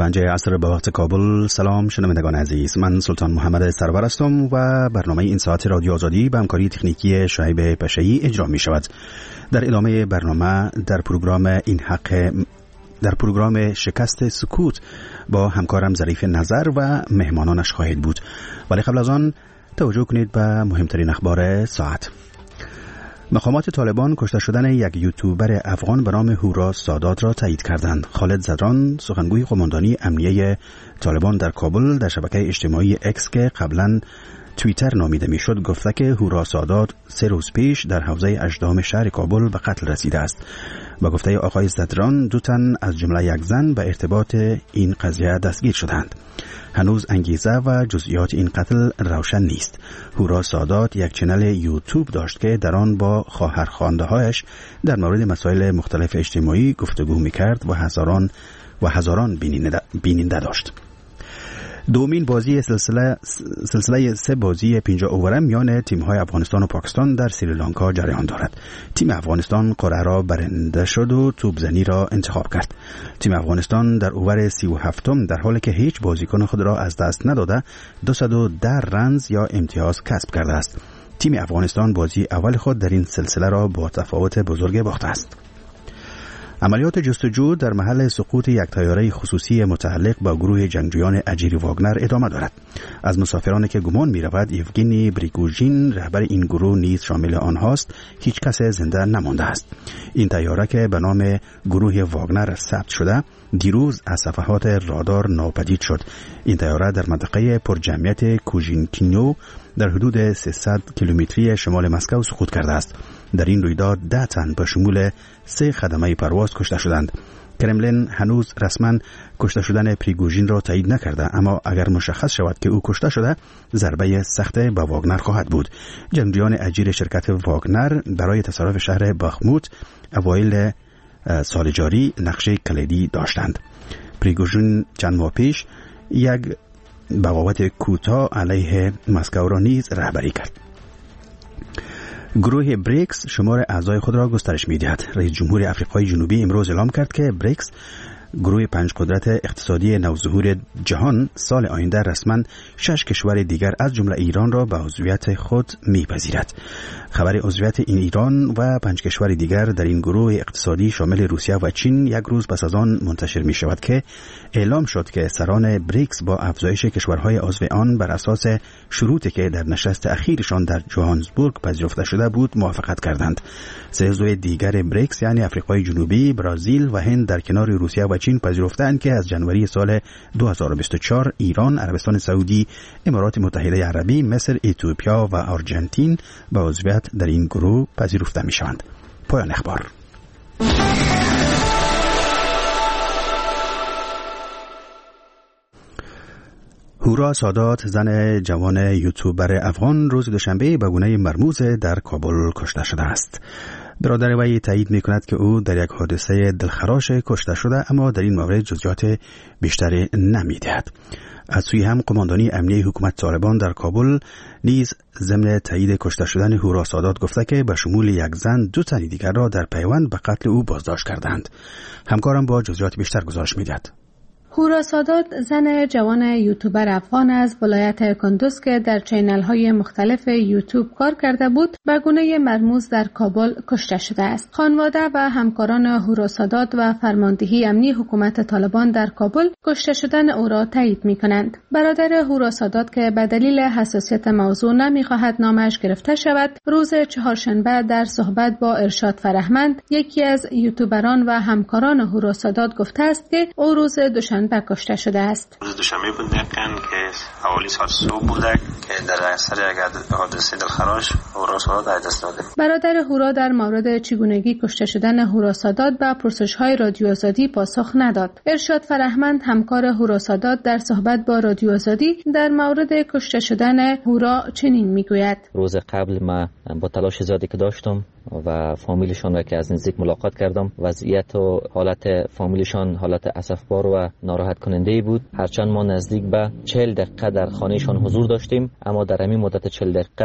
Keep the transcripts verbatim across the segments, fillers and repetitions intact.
پنج عصر به وقت کابل. سلام شنوندگان عزیز، من سلطان محمد سرور هستم و برنامه این ساعت رادیو آزادی به همکاری تکنیکی شعیب پشه‌ای اجرا می شود. در ادامه برنامه در پروگرام این حق در پروگرام شکست سکوت با همکارم ظریف نظر و مهمانانش خواهید بود، ولی قبل از آن توجه کنید به مهمترین اخبار ساعت. مقامات طالبان کشته شدن یک یوتیوبر افغان به نام هورا سادات را تایید کردند. خالد زدران، سخنگوی قماندانی امنیه طالبان در کابل، در شبکه اجتماعی اکس که قبلا توییتر نامیده میشد گفته که هورا سادات سه روز پیش در حوزه اژدام شهر کابل به قتل رسیده است. با گفته آقای زدران، دو تن از جمله یک زن به ارتباط این قضیه دستگیر شدند. هنوز انگیزه و جزئیات این قتل روشن نیست. هورا سادات یک چنل یوتیوب داشت که در آن با خواهرخوانده هایش در مورد مسائل مختلف اجتماعی گفتگو میکرد و هزاران و هزاران بیننده داشت. دومین بازی سلسله سلسله سه بازی پنجاه اووره میان تیم‌های افغانستان و پاکستان در سریلانکا جریان دارد. تیم افغانستان قرعه را برنده شد و توپزنی را انتخاب کرد. تیم افغانستان در اوور سی و هفتم در حالی که هیچ بازیکن خود را از دست نداده دویست و ده رنز یا امتیاز کسب کرده است. تیم افغانستان بازی اول خود در این سلسله را با تفاوت بزرگ باخته است. عملیات جستجو در محل سقوط یک طیاره خصوصی متعلق با گروه جنگجویان اجیر واگنر ادامه دارد. از مسافرانی که گمان می رود یوگینی پریگوژین رهبر این گروه نیز شامل آنهاست، هیچ کس زنده نمانده است. این طیاره که به نام گروه واگنر ثبت شده دیروز از صفحات رادار ناپدید شد. این طیاره در منطقه پرجمعیت کوژینکینو در حدود سیصد کیلومتری شمال مسکو سقوط کرده است. در این رویداد ده تن به شمول سه خدمه پرواز کشته شدند. کرملین هنوز رسما کشته شدن پریگوژین را تایید نکرده، اما اگر مشخص شود که او کشته شده ضربه سخت به واگنر خواهد بود. جنگجویان اجیر شرکت واگنر برای تصرف شهر باخموت اوایل سال جاری نقشه کلیدی داشتند. پریگوژین چند ماه پیش یک بغاوت کوتاه علیه مسکو را نیز رهبری کرد. گروه بریکس شمار اعضای خود را گسترش می‌دهد. رئیس جمهور آفریقای جنوبی امروز اعلام کرد که بریکس، گروه پنج قدرت اقتصادی نوظهور جهان، سال آینده رسما شش کشور دیگر از جمله ایران را به عضویت خود میپذیرد. خبر عضویت این ایران و پنج کشور دیگر در این گروه اقتصادی شامل روسیه و چین یک روز پس از آن منتشر می شود که اعلام شد که سران بریکس با افزایش کشورهای عضو آن بر اساس شروطی که در نشست اخیرشان در جوهانسبورگ پذیرفته شده بود موافقت کردند. سه عضو دیگر بریکس یعنی آفریقای جنوبی، برزیل و هند در کنار روسیه و چین پذیرفتند که از جنوری سال دو هزار و بیست و چهار ایران، عربستان سعودی، امارات متحده عربی، مصر، اتیوپیا و آرژانتین به عضویت در این گروه پذیرفته می شوند. پایان اخبار. هورا سادات، زن جوان یوتیوبر افغان، روز دوشنبه به گونه مرموز در کابل کشته شده است. برادر وی تایید می کند که او در یک حادثه دلخراش کشته شده، اما در این مورد جزئیات بیشتری نمی دهد. از سوی هم قماندانی امنیه حکومت طالبان در کابل نیز ضمن تایید کشته شدن هورا سادات گفته که به شمول یک زن دو تن دیگر را در پیوند به قتل او بازداشت کردند. همکارم با جزئیات بیشتر گزارش می دهد. هورا سادات، زن جوان یوتیوبر افغان از ولایت کندوز که در چینل‌های مختلف یوتیوب کار کرده بود، به گونه مرموز در کابل کشته شده است. خانواده و همکاران هورا سادات و فرماندهی امنی حکومت طالبان در کابل کشته شدن او را تایید می‌کنند. برادر هورا سادات که به دلیل حساسیت موضوع نمی‌خواهد نامش گرفته شود، روز چهارشنبه در صحبت با ارشاد فرهمند، یکی از یوتیوبران و همکاران هورا سادات گفته است که او روز دوشنبه به کشته شده است. روز دوشنبه بود دقیقاً که حوالی ساعت صبح بوده که در اثر یک حادثه دلخراش هورا سادات از دست داده. برادر هورا در مورد چگونگی کشته شدن هورا سادات به پرسش‌های رادیو آزادی پاسخ نداد. ارشاد فرهمند، همکار هورا سادات، در صحبت با رادیو آزادی در مورد کشته شدن هورا چنین میگوید: روز قبل ما با تلاش زیادی که داشتم و فامیلشان را که از نزدیک ملاقات کردم، وضعیت و حالت فامیلشان حالت اسفبار و ناراحت کننده بود. هرچند ما نزدیک به چهل دقیقه در خانهشان حضور داشتیم، اما در همین مدت چهل دقیقه هیچ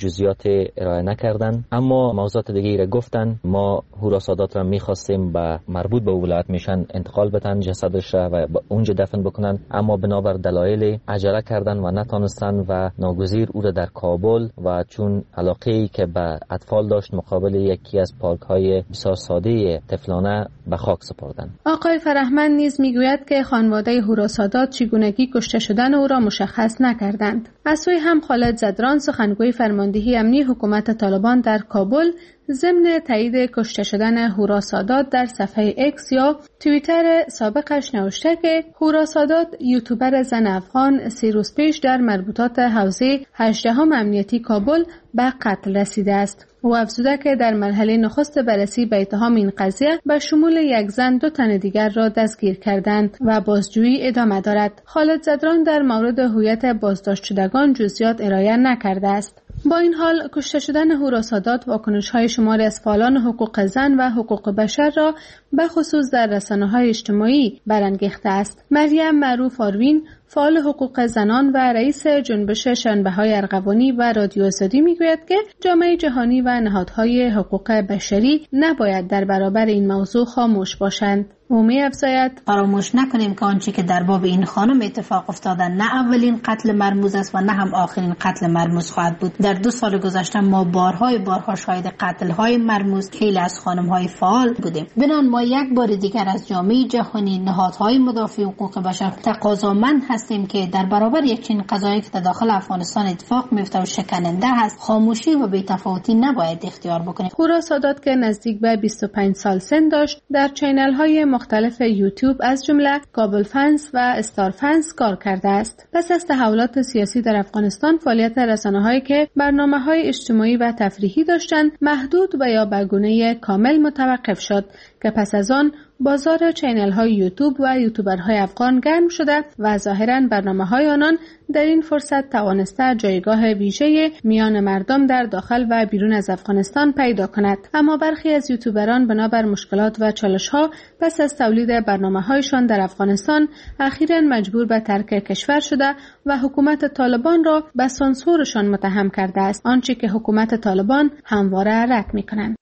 جزئیات ارائه نکردن، اما موضوعات دیگه را گفتن. ما هورا سادات را می‌خواستیم به مربوط به ولایت میشن انتقال بدن جسدش را و اونجا دفن بکنن، اما بنابر دلایل عجله کردن و نتونستن و ناگزیر او را در کابل و چون علاقه‌ای که به اطفال داشت مقابل یکی از پارک‌های بسیار ساده طفلانه به خاک سپردن. آقای فرهمند نیز میگوید که خانواده هورا سادات چگونگی کشته شدن او را مشخص نکردند. از سوی هم خالد زدران سخنگوی فرماندهی امنی حکومت طالبان در کابل ضمن تایید کشته شدن هورا سادات در صفحه اکس یا توییتر سابقش نوشته که هورا سادات یوتیوبر زن افغان سی روز پیش در مربوطات حوزه هجدهم امنیتی کابل به قتل رسیده است. او افزوده که در مرحله نخست بررسی به اتهام این قضیه به شمول یک زن دو تن دیگر را دستگیر کردند و بازجویی ادامه دارد. خالد زدران در مورد هویت بازداشت شدگان جزئیات ارائه نکرده است. با این حال کشته شدن هورا سادات واکنش‌های شماری از فعالان حقوق زن و حقوق بشر را به خصوص در رسانه‌های اجتماعی برانگیخته است. مریم معروف آروین، فعال حقوق زنان و رئیس جنبش شنبه‌های ارغوانی و رادیو آزادی میگوید که جامعه جهانی و نهادهای حقوق بشری نباید در برابر این موضوع خاموش باشند. او می‌افزاید فراموش نکنیم که آنچه که در باب این خانم اتفاق افتاده نه اولین قتل مرموز است و نه هم آخرین قتل مرموز خواهد بود. در دو سال گذشته ما بارهای بارها شاهد قتل‌های مرموز خیلی از خانم‌های فعال بودیم. بنابراین ما یک بار دیگر از جامعه جهانی، نهادهای مدافع حقوق بشر تقاضامند هستیم که در برابر یک چنین قضایی که در داخل افغانستان اتفاق میفته و شکننده است، خاموشی و بی‌تفاوتی نباید اختیار بکنیم. هورا سادات که نزدیک به بیست و پنج سال سن داشت، در چینل‌های مختلف یوتیوب از جمله کابل فنس و استار فنس کار کرده است. پس از تحولات سیاسی در افغانستان، فعالیت رسانه‌هایی که برنامه‌های اجتماعی و تفریحی داشتند محدود و یا به گونه کامل متوقف شد که پس از آن بازار چینل‌های یوتیوب و یوتیوبرهای افغان گرم شده و ظاهراً برنامه‌های آنان در این فرصت توانسته جایگاه ویژه میان مردم در داخل و بیرون از افغانستان پیدا کند. اما برخی از یوتیوبران بنابر مشکلات و چالش‌ها پس از تولید برنامه‌هایشان در افغانستان اخیراً مجبور به ترک کشور شده و حکومت طالبان را به سانسورشان متهم کرده است، آنچه که حکومت طالبان همواره رد می‌کنند.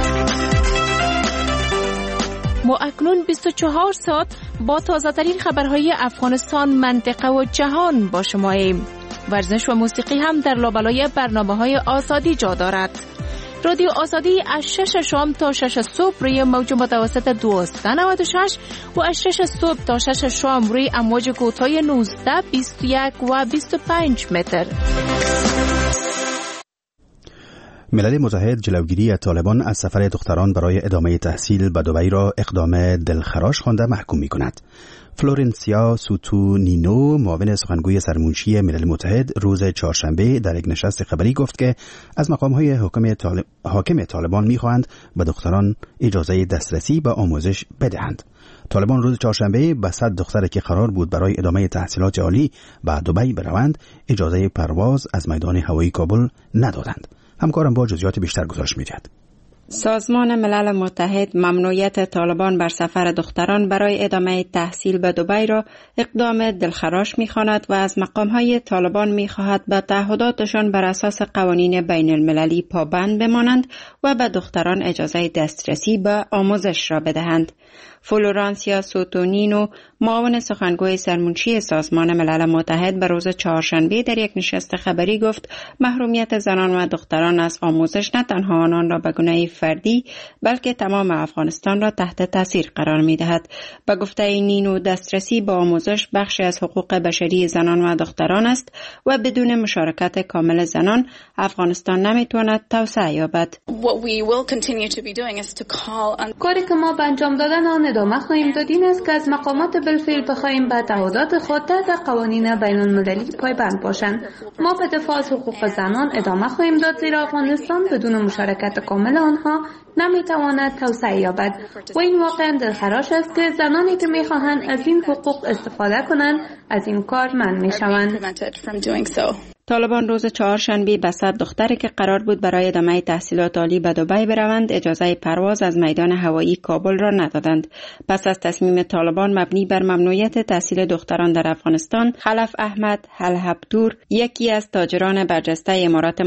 ما اکنون بیست و چهار ساعت با تازه ترین خبرهای افغانستان، منطقه و جهان با شماییم. ورزش و موسیقی هم در لابلای برنامه‌های آزادی جا دارد. رادیو آزادی از شش شام تا شش صبح روی موج متوسط دویست و نود و شش و از شش صبح تا شش شام روی امواج کوتاه نوزده، بیست و یک و بیست و پنج متر. ملل متحد جلوگیری طالبان از سفر دختران برای ادامه تحصیل به دبی را اقدام دلخراش خوانده محکوم می کند. فلورنسیا سوتونینو، معاون سخنگوی سرمنشی ملل متحد، روز چهارشنبه در یک نشست خبری گفت که از مقام‌های حاکم طالب... حاکم طالبان می‌خواهند به دختران اجازه دسترسی به آموزش بدهند. طالبان روز چهارشنبه به صد دختری که قرار بود برای ادامه تحصیلات عالی به دبی بروند اجازه پرواز از میدان هوایی کابل ندادند. همکارم با جزئیات بیشتر گزارش می‌دهد. سازمان ملل متحد ممنوعیت طالبان بر سفر دختران برای ادامه تحصیل به دبی را اقدام دلخراش می‌خواند و از مقام‌های طالبان می‌خواهد به تعهداتشان بر اساس قوانین بین المللی پابند بمانند و به دختران اجازه دسترسی به آموزش را بدهند. فلورانسیا سوتونینو، معاون سخنگوی سرمنشی سازمان ملل متحد، به روز چهارشنبه در یک نشست خبری گفت محرومیت زنان و دختران از آموزش نه تنها آنان را به گونه فردی بلکه تمام افغانستان را تحت تاثیر قرار می دهد. به گفته نینو، دسترسی به آموزش بخشی از حقوق بشری زنان و دختران است و بدون مشارکت کامل زنان افغانستان نمی تواند توسعه یابد. کاری که ما به انجام دادن آن ادامه خواهیم داد این است که از مقامات بالفعل بخواهیم به تعهدات خود تحت قوانین بین المللی پایبند باشند. ما به دفاع از حقوق زنان ادامه خواهیم داد، زیرا افغانستان بدون مشارکت کامل آنها نمیتواند توسعه یابد و این واقعا دلخراش است که زنانی که میخواهند از این حقوق استفاده کنند از این کار منع میشوند. طالبان روز چهارشنبه به صد دختری که قرار بود برای ادامه تحصیلات عالی به دبی بروند اجازه پرواز از میدان هوایی کابل را ندادند. پس از تصمیم طالبان مبنی بر ممنوعیت تحصیل دختران در افغانستان، خلف احمد الهبتور، یکی از تاجران برجسته امارات